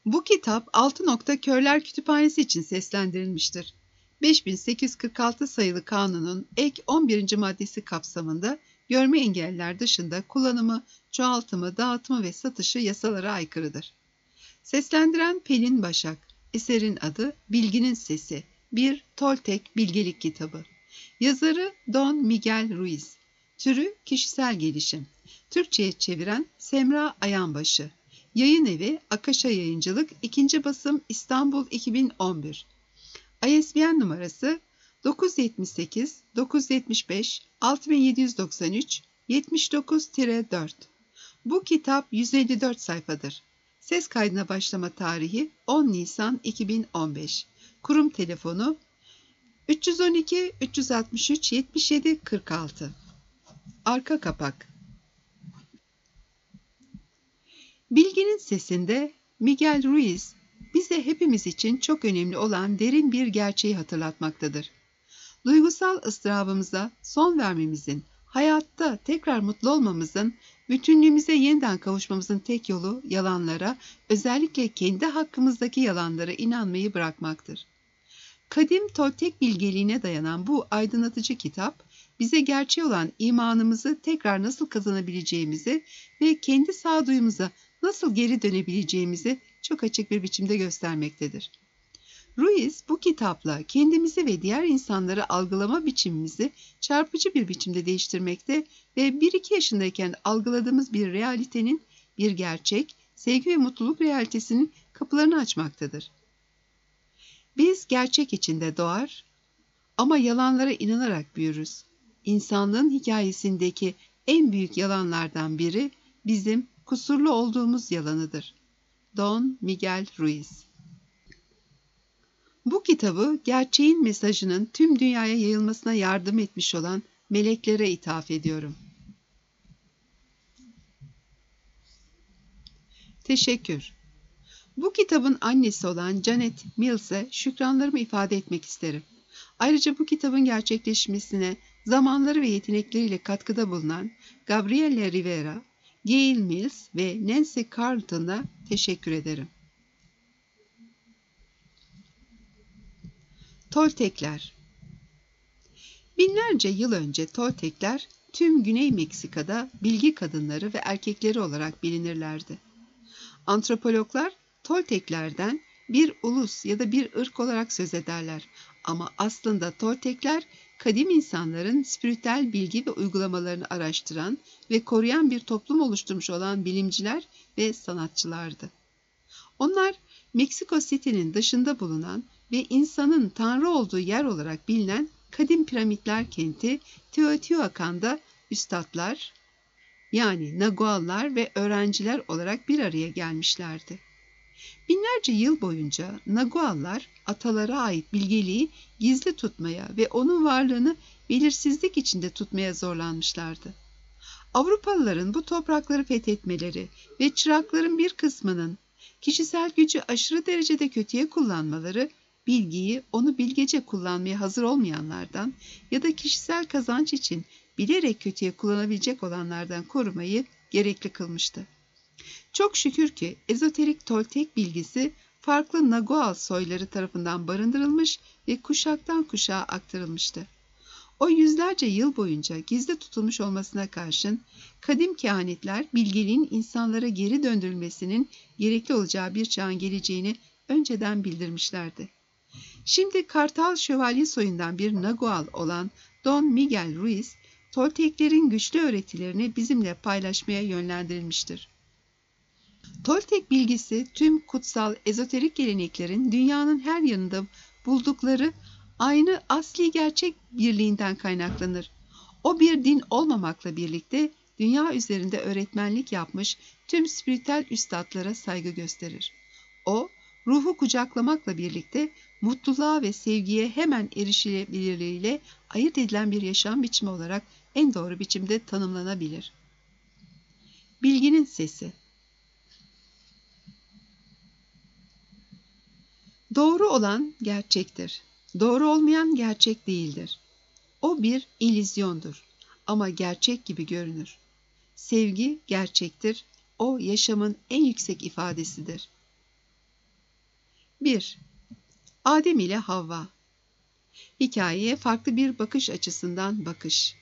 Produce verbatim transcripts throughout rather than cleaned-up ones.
Bu kitap Altı Nokta Körler Kütüphanesi için seslendirilmiştir. beş bin sekiz yüz kırk altı sayılı kanunun ek on birinci maddesi kapsamında görme engelliler dışında kullanımı, çoğaltımı, dağıtımı ve satışı yasalara aykırıdır. Seslendiren Pelin Başak. Eserin adı Bilginin Sesi. Bir Toltek Bilgelik Kitabı. Yazarı Don Miguel Ruiz. Türü kişisel gelişim. Türkçe'ye çeviren Semra Ayanbaşı. Yayın evi Akaşa Yayıncılık, ikinci basım, İstanbul iki bin on bir. I S B N numarası dokuz yüz yetmiş sekiz dokuz yüz yetmiş beş altı bin yedi yüz doksan üç yetmiş dokuz dört. Bu kitap yüz elli dört sayfadır. Ses kaydına başlama tarihi on Nisan iki bin on beş. Kurum telefonu üç yüz on iki üç yüz altmış üç yetmiş yedi kırk altı. Arka kapak. Bilginin Sesi'nde Miguel Ruiz bize hepimiz için çok önemli olan derin bir gerçeği hatırlatmaktadır. Duygusal ıstırabımıza son vermemizin, hayatta tekrar mutlu olmamızın, bütünlüğümüze yeniden kavuşmamızın tek yolu yalanlara, özellikle kendi hakkımızdaki yalanlara inanmayı bırakmaktır. Kadim Toltek bilgeliğine dayanan bu aydınlatıcı kitap, bize gerçeğe olan imanımızı tekrar nasıl kazanabileceğimizi ve kendi sağduyumuza nasıl geri dönebileceğimizi çok açık bir biçimde göstermektedir. Ruiz bu kitapla kendimizi ve diğer insanları algılama biçimimizi çarpıcı bir biçimde değiştirmekte ve bir iki yaşındayken algıladığımız bir realitenin, bir gerçek, sevgi ve mutluluk realitesinin kapılarını açmaktadır. Biz gerçek içinde doğar ama yalanlara inanarak büyürüz. İnsanlığın hikayesindeki en büyük yalanlardan biri bizim kusurlu olduğumuz yalanıdır. Don Miguel Ruiz. Bu kitabı gerçeğin mesajının tüm dünyaya yayılmasına yardım etmiş olan meleklere ithaf ediyorum. Teşekkür. Bu kitabın annesi olan Janet Mills'e şükranlarımı ifade etmek isterim. Ayrıca bu kitabın gerçekleşmesine zamanları ve yetenekleriyle katkıda bulunan Gabrielle Rivera, Gail Mills ve Nancy Carlton'a teşekkür ederim. Toltekler. Binlerce yıl önce Toltekler tüm Güney Meksika'da bilgi kadınları ve erkekleri olarak bilinirlerdi. Antropologlar Tolteklerden bir ulus ya da bir ırk olarak söz ederler ama aslında Toltekler kadim insanların spiritüel bilgi ve uygulamalarını araştıran ve koruyan bir toplum oluşturmuş olan bilimciler ve sanatçılardı. Onlar Meksiko City'nin dışında bulunan ve insanın tanrı olduğu yer olarak bilinen kadim piramitler kenti Teotihuacan'da üstadlar, yani Naguallar ve öğrenciler olarak bir araya gelmişlerdi. Binlerce yıl boyunca Naguallar atalara ait bilgeliği gizli tutmaya ve onun varlığını belirsizlik içinde tutmaya zorlanmışlardı. Avrupalıların bu toprakları fethetmeleri ve çırakların bir kısmının kişisel gücü aşırı derecede kötüye kullanmaları, bilgiyi onu bilgece kullanmaya hazır olmayanlardan ya da kişisel kazanç için bilerek kötüye kullanabilecek olanlardan korumayı gerekli kılmıştı. Çok şükür ki ezoterik Toltek bilgisi farklı Nagual soyları tarafından barındırılmış ve kuşaktan kuşağa aktarılmıştı. O yüzlerce yıl boyunca gizli tutulmuş olmasına karşın kadim kehanetler bilgeliğin insanlara geri döndürülmesinin gerekli olacağı bir çağın geleceğini önceden bildirmişlerdi. Şimdi Kartal Şövalye soyundan bir Nagual olan Don Miguel Ruiz, Tolteklerin güçlü öğretilerini bizimle paylaşmaya yönlendirilmiştir. Toltek bilgisi tüm kutsal ezoterik geleneklerin dünyanın her yanında buldukları aynı asli gerçek birliğinden kaynaklanır. O bir din olmamakla birlikte dünya üzerinde öğretmenlik yapmış tüm spiritüel üstadlara saygı gösterir. O, ruhu kucaklamakla birlikte mutluluğa ve sevgiye hemen erişilebilirliğiyle ayırt edilen bir yaşam biçimi olarak en doğru biçimde tanımlanabilir. Bilginin Sesi. Doğru olan gerçektir. Doğru olmayan gerçek değildir. O bir illüzyondur ama gerçek gibi görünür. Sevgi gerçektir. O yaşamın en yüksek ifadesidir. bir. Adem ile Havva. Hikayeye farklı bir bakış açısından bakış.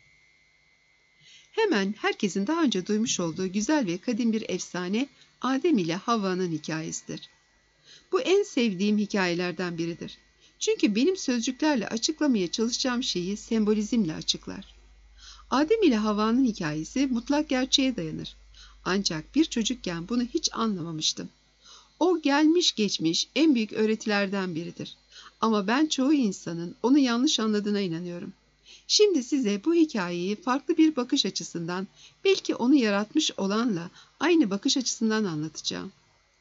Hemen herkesin daha önce duymuş olduğu güzel ve kadim bir efsane Adem ile Havva'nın hikayesidir. Bu en sevdiğim hikayelerden biridir. Çünkü benim sözcüklerle açıklamaya çalışacağım şeyi sembolizmle açıklar. Adem ile Havva'nın hikayesi mutlak gerçeğe dayanır. Ancak bir çocukken bunu hiç anlamamıştım. O gelmiş geçmiş en büyük öğretilerden biridir. Ama ben çoğu insanın onu yanlış anladığına inanıyorum. Şimdi size bu hikayeyi farklı bir bakış açısından, belki onu yaratmış olanla aynı bakış açısından anlatacağım.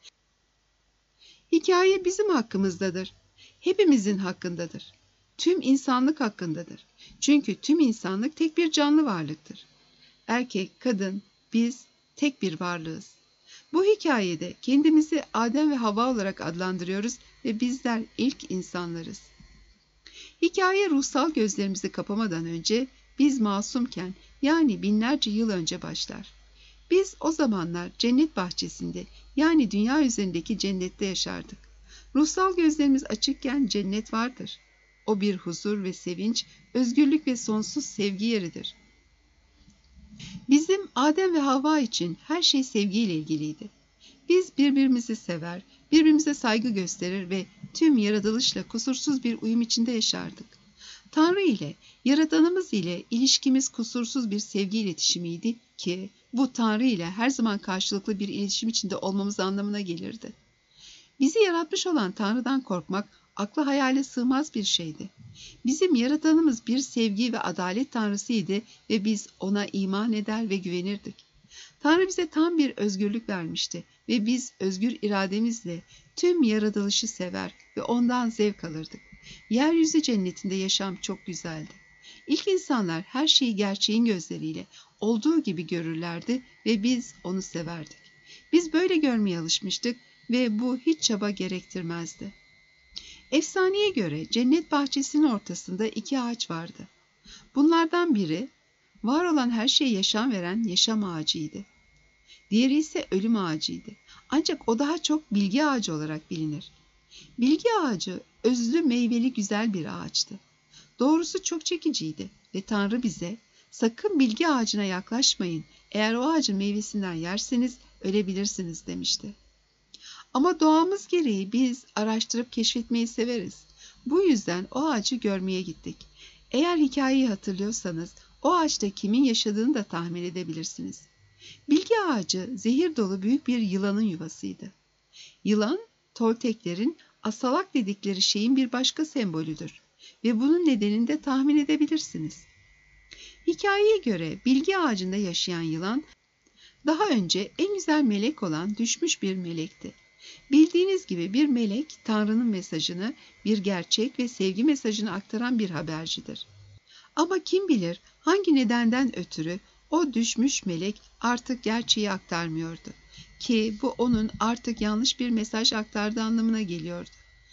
Hikaye bizim hakkımızdadır. Hepimizin hakkındadır. Tüm insanlık hakkındadır. Çünkü tüm insanlık tek bir canlı varlıktır. Erkek, kadın, biz tek bir varlığız. Bu hikayede kendimizi Adem ve Havva olarak adlandırıyoruz ve bizler ilk insanlarız. Hikaye ruhsal gözlerimizi kapamadan önce biz masumken, yani binlerce yıl önce başlar. Biz o zamanlar cennet bahçesinde, yani dünya üzerindeki cennette yaşardık. Ruhsal gözlerimiz açıkken cennet vardır. O bir huzur ve sevinç, özgürlük ve sonsuz sevgi yeridir. Bizim Adem ve Havva için her şey sevgiyle ilgiliydi. Biz birbirimizi sever, birbirimize saygı gösterir ve tüm yaratılışla kusursuz bir uyum içinde yaşardık. Tanrı ile, Yaradanımız ile ilişkimiz kusursuz bir sevgi iletişimiydi ki bu Tanrı ile her zaman karşılıklı bir iletişim içinde olmamız anlamına gelirdi. Bizi yaratmış olan Tanrı'dan korkmak akla hayale sığmaz bir şeydi. Bizim Yaradanımız bir sevgi ve adalet Tanrısıydı ve biz ona iman eder ve güvenirdik. Tanrı bize tam bir özgürlük vermişti ve biz özgür irademizle tüm yaratılışı sever ve ondan zevk alırdık. Yeryüzü cennetinde yaşam çok güzeldi. İlk insanlar her şeyi gerçeğin gözleriyle olduğu gibi görürlerdi ve biz onu severdik. Biz böyle görmeye alışmıştık ve bu hiç çaba gerektirmezdi. Efsaneye göre cennet bahçesinin ortasında iki ağaç vardı. Bunlardan biri var olan her şeye yaşam veren yaşam ağacıydı. Diğeri ise ölüm ağacıydı. Ancak o daha çok bilgi ağacı olarak bilinir. Bilgi ağacı özlü meyveli güzel bir ağaçtı. Doğrusu çok çekiciydi ve Tanrı bize sakın bilgi ağacına yaklaşmayın, eğer o ağacın meyvesinden yerseniz ölebilirsiniz demişti. Ama doğamız gereği biz araştırıp keşfetmeyi severiz. Bu yüzden o ağacı görmeye gittik. Eğer hikayeyi hatırlıyorsanız o ağaçta kimin yaşadığını da tahmin edebilirsiniz. Bilgi ağacı zehir dolu büyük bir yılanın yuvasıydı. Yılan, Tolteklerin asalak dedikleri şeyin bir başka sembolüdür ve bunun nedenini de tahmin edebilirsiniz. Hikayeye göre bilgi ağacında yaşayan yılan, daha önce en güzel melek olan düşmüş bir melekti. Bildiğiniz gibi bir melek, Tanrı'nın mesajını, bir gerçek ve sevgi mesajını aktaran bir habercidir. Ama kim bilir hangi nedenden ötürü o düşmüş melek artık gerçeği aktarmıyordu. Ki bu onun artık yanlış bir mesaj aktardığı anlamına geliyordu.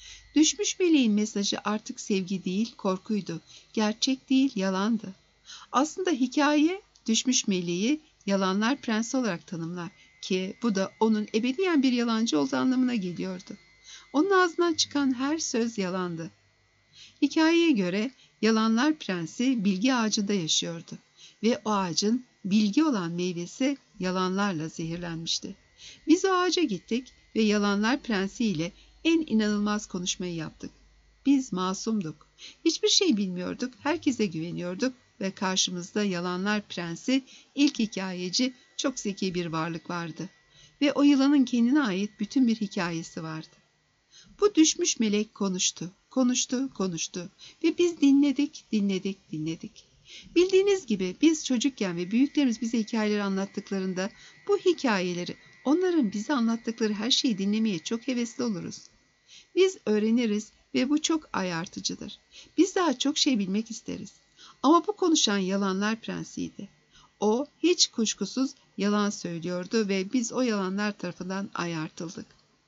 Düşmüş meleğin mesajı artık sevgi değil, korkuydu. Gerçek değil, yalandı. Aslında hikaye düşmüş meleği yalanlar prensi olarak tanımlar ki bu da onun ebediyen bir yalancı olduğu anlamına geliyordu. Onun ağzından çıkan her söz yalandı. Hikayeye göre yalanlar prensi bilgi ağacında yaşıyordu ve o ağacın bilgi olan meyvesi yalanlarla zehirlenmişti. Biz o ağaca gittik ve yalanlar prensi ile en inanılmaz konuşmayı yaptık. Biz masumduk. Hiçbir şey bilmiyorduk, herkese güveniyorduk ve karşımızda yalanlar prensi, ilk hikayeci, çok zeki bir varlık vardı. Ve o yılanın kendine ait bütün bir hikayesi vardı. Bu düşmüş melek konuştu, konuştu, konuştu ve biz dinledik, dinledik, dinledik. Bildiğiniz gibi biz çocukken ve büyüklerimiz bize hikayeleri anlattıklarında bu hikayeleri, onların bize anlattıkları her şeyi dinlemeye çok hevesli oluruz. Biz öğreniriz ve bu çok ayartıcıdır. Biz daha çok şey bilmek isteriz. Ama bu konuşan yalanlar prensiydi. O hiç kuşkusuz yalan söylüyordu ve biz o yalanlar tarafından ayartıldık.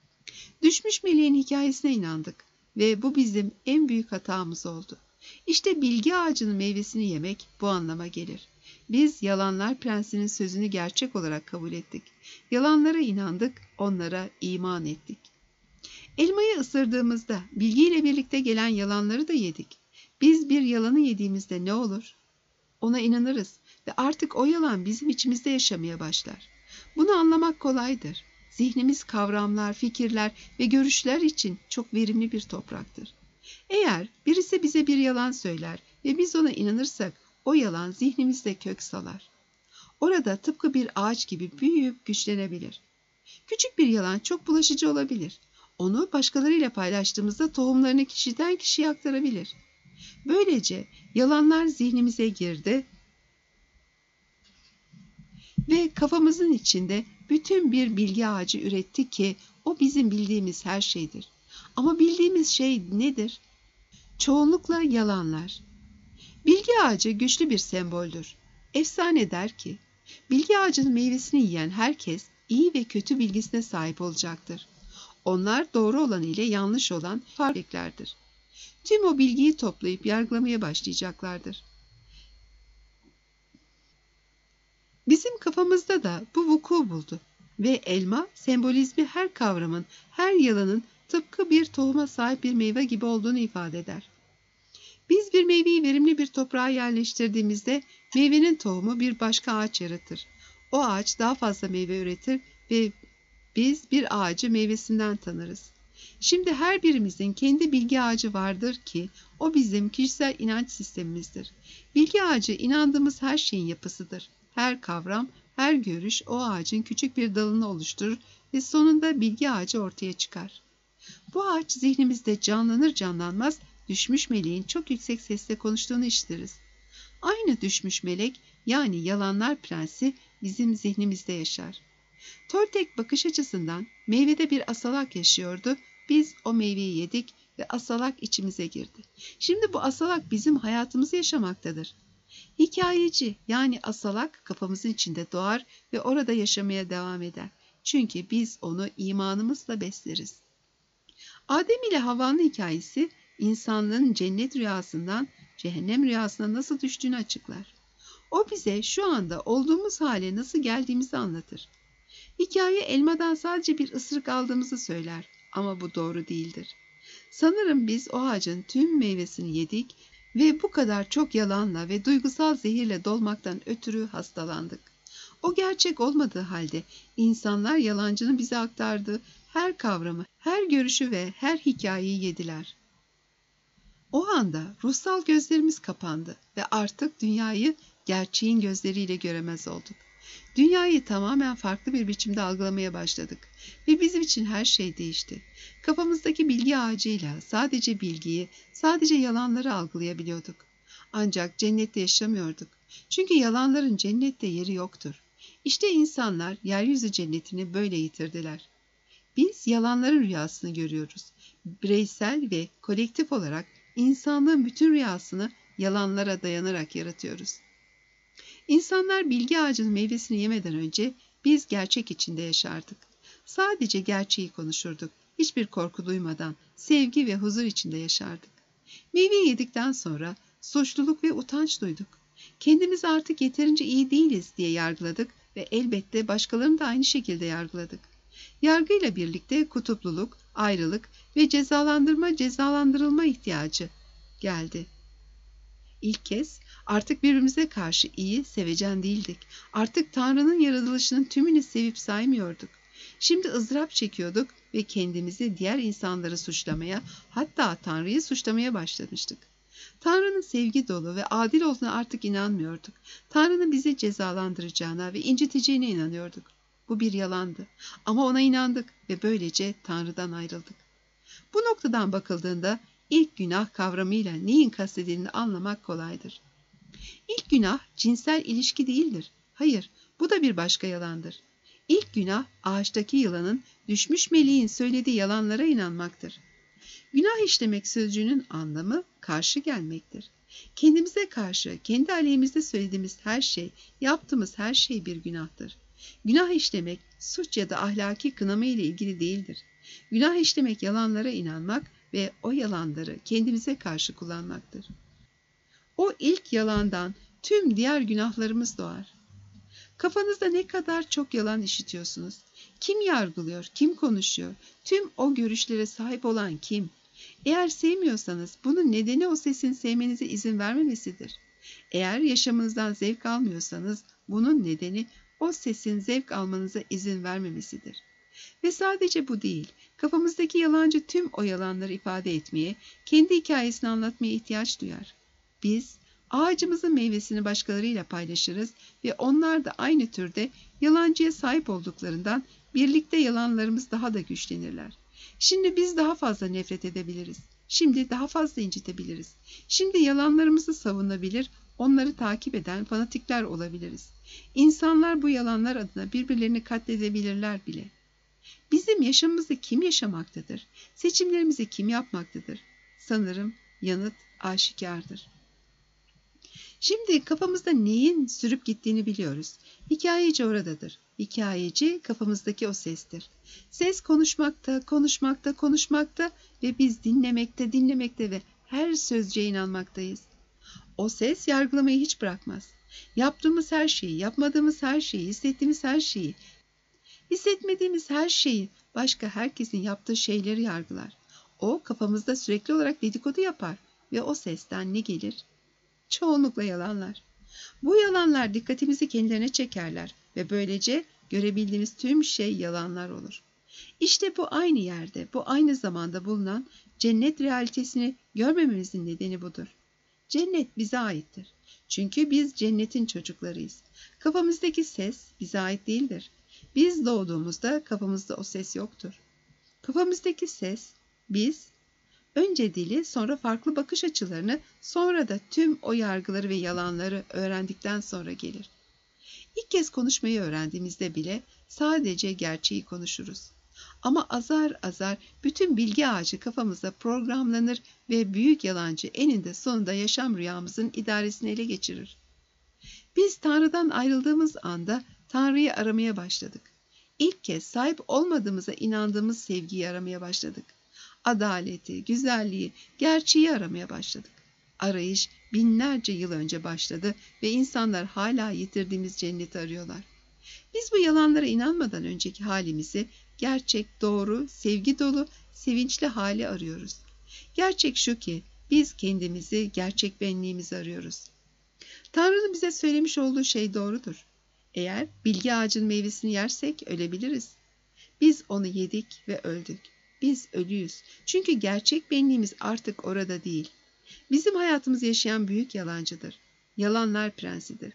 Düşmüş meleğin hikayesine inandık ve bu bizim en büyük hatamız oldu. İşte bilgi ağacının meyvesini yemek bu anlama gelir. Biz yalanlar prensinin sözünü gerçek olarak kabul ettik. Yalanlara inandık, onlara iman ettik. Elmayı ısırdığımızda bilgiyle birlikte gelen yalanları da yedik. Biz bir yalanı yediğimizde ne olur? Ona inanırız ve artık o yalan bizim içimizde yaşamaya başlar. Bunu anlamak kolaydır. Zihnimiz kavramlar, fikirler ve görüşler için çok verimli bir topraktır. Eğer birisi bize bir yalan söyler ve biz ona inanırsak, o yalan zihnimizde kök salar. Orada tıpkı bir ağaç gibi büyüyüp güçlenebilir. Küçük bir yalan çok bulaşıcı olabilir. Onu başkalarıyla paylaştığımızda tohumlarını kişiden kişiye aktarabilir. Böylece yalanlar zihnimize girdi ve kafamızın içinde bütün bir bilgi ağacı üretti ki o bizim bildiğimiz her şeydir. Ama bildiğimiz şey nedir? Çoğunlukla yalanlar. Bilgi ağacı güçlü bir semboldür. Efsane der ki, bilgi ağacının meyvesini yiyen herkes iyi ve kötü bilgisine sahip olacaktır. Onlar doğru olan ile yanlış olan farklılardır. Tüm o bilgiyi toplayıp yargılamaya başlayacaklardır. Bizim kafamızda da bu vuku buldu ve elma sembolizmi her kavramın, her yalanın tıpkı bir tohuma sahip bir meyve gibi olduğunu ifade eder. Biz bir meyveyi verimli bir toprağa yerleştirdiğimizde meyvenin tohumu bir başka ağaç yaratır. O ağaç daha fazla meyve üretir ve biz bir ağacı meyvesinden tanırız. Şimdi her birimizin kendi bilgi ağacı vardır ki o bizim kişisel inanç sistemimizdir. Bilgi ağacı inandığımız her şeyin yapısıdır. Her kavram, her görüş o ağacın küçük bir dalını oluşturur ve sonunda bilgi ağacı ortaya çıkar. Bu ağaç zihnimizde canlanır canlanmaz düşmüş meleğin çok yüksek sesle konuştuğunu işitiriz. Aynı düşmüş melek yani yalanlar prensi bizim zihnimizde yaşar. Toltek bakış açısından meyvede bir asalak yaşıyordu. Biz o meyveyi yedik ve asalak içimize girdi. Şimdi bu asalak bizim hayatımızı yaşamaktadır. Hikayeci yani asalak kafamızın içinde doğar ve orada yaşamaya devam eder. Çünkü biz onu imanımızla besleriz. Adem ile Havva'nın hikayesi insanlığın cennet rüyasından cehennem rüyasına nasıl düştüğünü açıklar. O bize şu anda olduğumuz hale nasıl geldiğimizi anlatır. Hikaye elmadan sadece bir ısırık aldığımızı söyler ama bu doğru değildir. Sanırım biz o ağacın tüm meyvesini yedik ve bu kadar çok yalanla ve duygusal zehirle dolmaktan ötürü hastalandık. O gerçek olmadığı halde insanlar yalancının bize aktardığı her kavramı, her görüşü ve her hikayeyi yediler. O anda ruhsal gözlerimiz kapandı ve artık dünyayı gerçeğin gözleriyle göremez olduk. Dünyayı tamamen farklı bir biçimde algılamaya başladık ve bizim için her şey değişti. Kafamızdaki bilgi ağacıyla sadece bilgiyi, sadece yalanları algılayabiliyorduk. Ancak cennette yaşamıyorduk. Çünkü yalanların cennette yeri yoktur. İşte insanlar yeryüzü cennetini böyle yitirdiler. Biz yalanların rüyasını görüyoruz. Bireysel ve kolektif olarak insanlığın bütün rüyasını yalanlara dayanarak yaratıyoruz. İnsanlar bilgi ağacının meyvesini yemeden önce biz gerçek içinde yaşardık. Sadece gerçeği konuşurduk. Hiçbir korku duymadan, sevgi ve huzur içinde yaşardık. Meyveyi yedikten sonra suçluluk ve utanç duyduk. Kendimizi artık yeterince iyi değiliz diye yargıladık ve elbette başkalarını da aynı şekilde yargıladık. Yargıyla birlikte kutupluluk, ayrılık ve cezalandırma, cezalandırılma ihtiyacı geldi. İlk kez artık birbirimize karşı iyi, sevecen değildik. Artık Tanrı'nın yaratılışının tümünü sevip saymıyorduk. Şimdi ızdırap çekiyorduk ve kendimizi diğer insanları suçlamaya, hatta Tanrı'yı suçlamaya başlamıştık. Tanrı'nın sevgi dolu ve adil olduğuna artık inanmıyorduk. Tanrı'nın bizi cezalandıracağına ve inciteceğine inanıyorduk. Bu bir yalandı. Ama ona inandık ve böylece Tanrı'dan ayrıldık. Bu noktadan bakıldığında ilk günah kavramıyla neyin kastedildiğini anlamak kolaydır. İlk günah cinsel ilişki değildir. Hayır, bu da bir başka yalandır. İlk günah ağaçtaki yılanın düşmüş meleğin söylediği yalanlara inanmaktır. Günah işlemek sözcüğünün anlamı karşı gelmektir. Kendimize karşı, kendi aleyhimizde söylediğimiz her şey, yaptığımız her şey bir günahtır. Günah işlemek suç ya da ahlaki kınama ile ilgili değildir. Günah işlemek yalanlara inanmak ve o yalanları kendimize karşı kullanmaktır. O ilk yalandan tüm diğer günahlarımız doğar. Kafanızda ne kadar çok yalan işitiyorsunuz? Kim yargılıyor, kim konuşuyor, tüm o görüşlere sahip olan kim? Eğer sevmiyorsanız bunun nedeni o sesin sevmenize izin vermemesidir. Eğer yaşamınızdan zevk almıyorsanız bunun nedeni o sesin zevk almanıza izin vermemesidir. Ve sadece bu değil, kafamızdaki yalancı tüm o yalanları ifade etmeye, kendi hikayesini anlatmaya ihtiyaç duyar. Biz ağacımızın meyvesini başkalarıyla paylaşırız ve onlar da aynı türde yalancıya sahip olduklarından birlikte yalanlarımız daha da güçlenirler. Şimdi biz daha fazla nefret edebiliriz. Şimdi daha fazla incitebiliriz. Şimdi yalanlarımızı savunabilir, onları takip eden fanatikler olabiliriz. İnsanlar bu yalanlar adına birbirlerini katledebilirler bile. Bizim yaşamımızı kim yaşamaktadır? Seçimlerimizi kim yapmaktadır? Sanırım yanıt aşikardır. Şimdi kafamızda neyin sürüp gittiğini biliyoruz. Hikayeci oradadır. Hikayeci kafamızdaki o sestir. Ses konuşmakta, konuşmakta, konuşmakta ve biz dinlemekte, dinlemekte ve her sözcüğe inanmaktayız. O ses yargılamayı hiç bırakmaz. Yaptığımız her şeyi, yapmadığımız her şeyi, hissettiğimiz her şeyi, hissetmediğimiz her şeyi, başka herkesin yaptığı şeyleri yargılar. O kafamızda sürekli olarak dedikodu yapar ve o sesten ne gelir? Çoğunlukla yalanlar. Bu yalanlar dikkatimizi kendilerine çekerler ve böylece görebildiğimiz tüm şey yalanlar olur. İşte bu aynı yerde, bu aynı zamanda bulunan cennet realitesini görmememizin nedeni budur. Cennet bize aittir. Çünkü biz cennetin çocuklarıyız. Kafamızdaki ses bize ait değildir. Biz doğduğumuzda kafamızda o ses yoktur. Kafamızdaki ses, biz, önce dili, sonra farklı bakış açılarını, sonra da tüm o yargıları ve yalanları öğrendikten sonra gelir. İlk kez konuşmayı öğrendiğimizde bile sadece gerçeği konuşuruz. Ama azar azar bütün bilgi ağacı kafamızda programlanır ve büyük yalancı eninde sonunda yaşam rüyamızın idaresini ele geçirir. Biz Tanrı'dan ayrıldığımız anda Tanrı'yı aramaya başladık. İlk kez sahip olmadığımıza inandığımız sevgiyi aramaya başladık. Adaleti, güzelliği, gerçeği aramaya başladık. Arayış binlerce yıl önce başladı ve insanlar hala yitirdiğimiz cenneti arıyorlar. Biz bu yalanlara inanmadan önceki halimizi, gerçek, doğru, sevgi dolu, sevinçli hali arıyoruz. Gerçek şu ki biz kendimizi, gerçek benliğimizi arıyoruz. Tanrı'nın bize söylemiş olduğu şey doğrudur. Eğer bilgi ağacının meyvesini yersek ölebiliriz. Biz onu yedik ve öldük. Biz ölüyüz. Çünkü gerçek benliğimiz artık orada değil. Bizim hayatımızı yaşayan büyük yalancıdır. Yalanlar prensidir.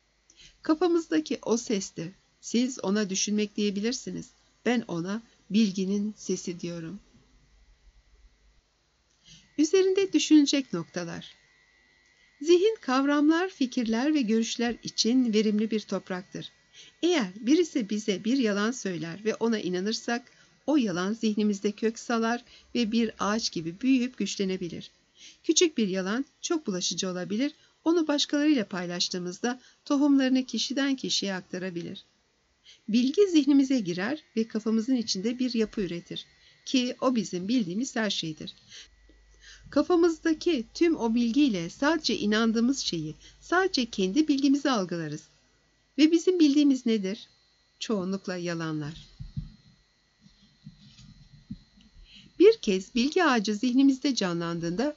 Kafamızdaki o sestir. Siz ona düşünmek diyebilirsiniz. Ben ona bilginin sesi diyorum. Üzerinde düşünecek noktalar. Zihin kavramlar, fikirler ve görüşler için verimli bir topraktır. Eğer birisi bize bir yalan söyler ve ona inanırsak, o yalan zihnimizde kök salar ve bir ağaç gibi büyüyüp güçlenebilir. Küçük bir yalan çok bulaşıcı olabilir, onu başkalarıyla paylaştığımızda tohumlarını kişiden kişiye aktarabilir. Bilgi zihnimize girer ve kafamızın içinde bir yapı üretir ki o bizim bildiğimiz her şeydir. Kafamızdaki tüm o bilgiyle sadece inandığımız şeyi, sadece kendi bilgimizi algılarız. Ve bizim bildiğimiz nedir? Çoğunlukla yalanlar. Bir kez bilgi ağacı zihnimizde canlandığında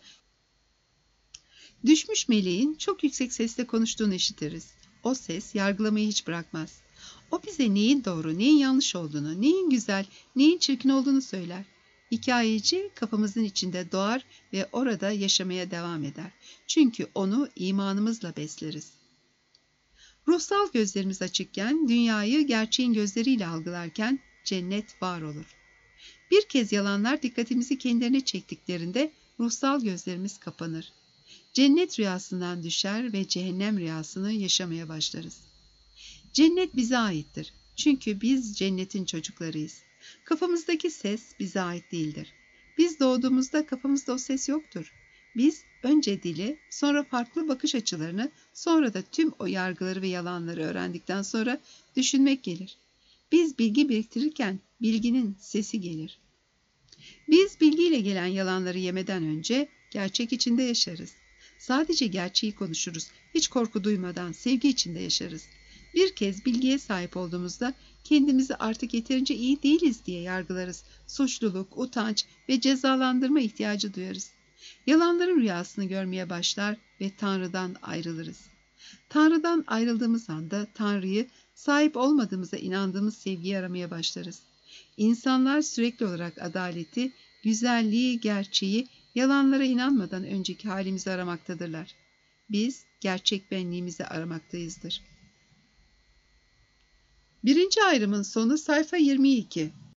düşmüş meleğin çok yüksek sesle konuştuğunu işitiriz. O ses yargılamayı hiç bırakmaz. O bize neyin doğru, neyin yanlış olduğunu, neyin güzel, neyin çirkin olduğunu söyler. Hikayeci kafamızın içinde doğar ve orada yaşamaya devam eder. Çünkü onu imanımızla besleriz. Ruhsal gözlerimiz açıkken, dünyayı gerçeğin gözleriyle algılarken cennet var olur. Bir kez yalanlar dikkatimizi kendilerine çektiklerinde ruhsal gözlerimiz kapanır. Cennet rüyasından düşer ve cehennem rüyasını yaşamaya başlarız. Cennet bize aittir. Çünkü biz cennetin çocuklarıyız. Kafamızdaki ses bize ait değildir. Biz doğduğumuzda kafamızda o ses yoktur. Biz önce dili, sonra farklı bakış açılarını, sonra da tüm o yargıları ve yalanları öğrendikten sonra düşünmek gelir. Biz bilgi biriktirirken bilginin sesi gelir. Biz bilgiyle gelen yalanları yemeden önce gerçek içinde yaşarız. Sadece gerçeği konuşuruz. Hiç korku duymadan sevgi içinde yaşarız. Bir kez bilgiye sahip olduğumuzda kendimizi artık yeterince iyi değiliz diye yargılarız. Suçluluk, utanç ve cezalandırma ihtiyacı duyarız. Yalanların rüyasını görmeye başlar ve Tanrı'dan ayrılırız. Tanrı'dan ayrıldığımız anda Tanrı'yı sahip olmadığımıza inandığımız sevgiyi aramaya başlarız. İnsanlar sürekli olarak adaleti, güzelliği, gerçeği, yalanlara inanmadan önceki halimizi aramaktadırlar. Biz gerçek benliğimizi aramaktayızdır. Birinci ayrımın sonu sayfa yirmi iki.